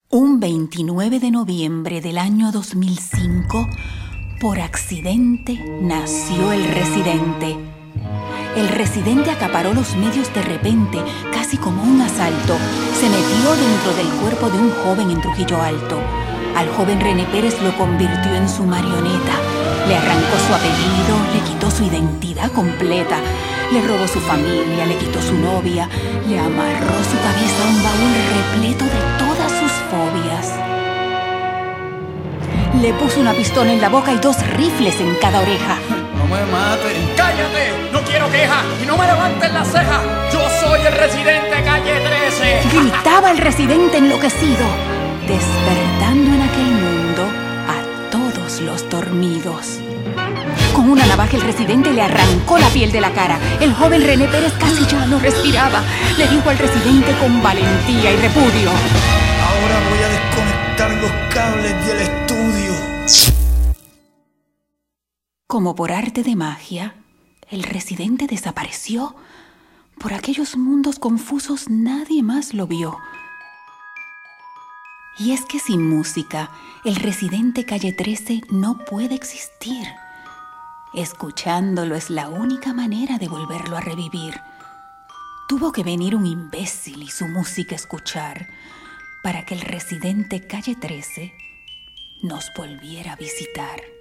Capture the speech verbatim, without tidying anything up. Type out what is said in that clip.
Un veintinueve de noviembre del año dos mil cinco, por accidente, nació el residente. El residente acaparó los medios de repente, casi como un asalto. Se metió dentro del cuerpo de un joven en Trujillo Alto. Al joven René Pérez lo convirtió en su marioneta. Le arrancó su apellido, le quitó su identidad completa. Le robó su familia, le quitó su novia, le amarró su cabeza a un baúl repleto de todas sus fobias. Le puso una pistola en la boca y dos rifles en cada oreja. ¡No me maten! ¡Cállate! ¡No quiero queja! ¡Y no me levanten la ceja! ¡Yo soy el residente calle trece! Gritaba el residente enloquecido, despertando en aquel mundo a todos los dormidos. Con una navaja el residente le arrancó la piel de la cara. El joven René Pérez casi ya no respiraba. Le dijo al residente con valentía y repudio: Ahora voy a desconectar los cables del estudio. Como por arte de magia, el residente desapareció. Por aquellos mundos confusos nadie más lo vio. Y es que sin música, el residente calle trece no puede existir. Escuchándolo es la única manera de volverlo a revivir. Tuvo que venir un imbécil y su música escuchar para que el residente calle trece nos volviera a visitar.